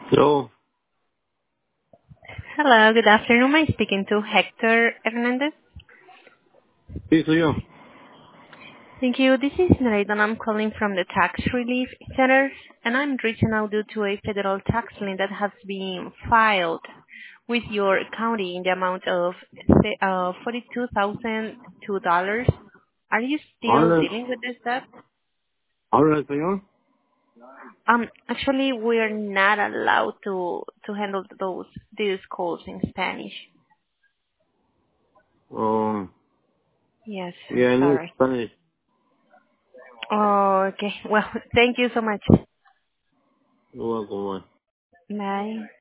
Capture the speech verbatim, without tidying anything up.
Yo, Hello, good afternoon. I'm speaking to Hector Hernandez. sí, soy yo. Thank you. This is Narita, and I'm calling from the Tax Relief Center, and I'm reaching out due to a federal tax lien that has been filed with your county in the amount of uh, forty-two thousand two dollars. Are you still Habla, dealing with this debt? habla español. Um, actually, we're not allowed to to handle those these calls in Spanish. Um, Yes, I'm yeah, I know sorry. Spanish. Oh, okay. Well, thank you so much. You're welcome. Bye.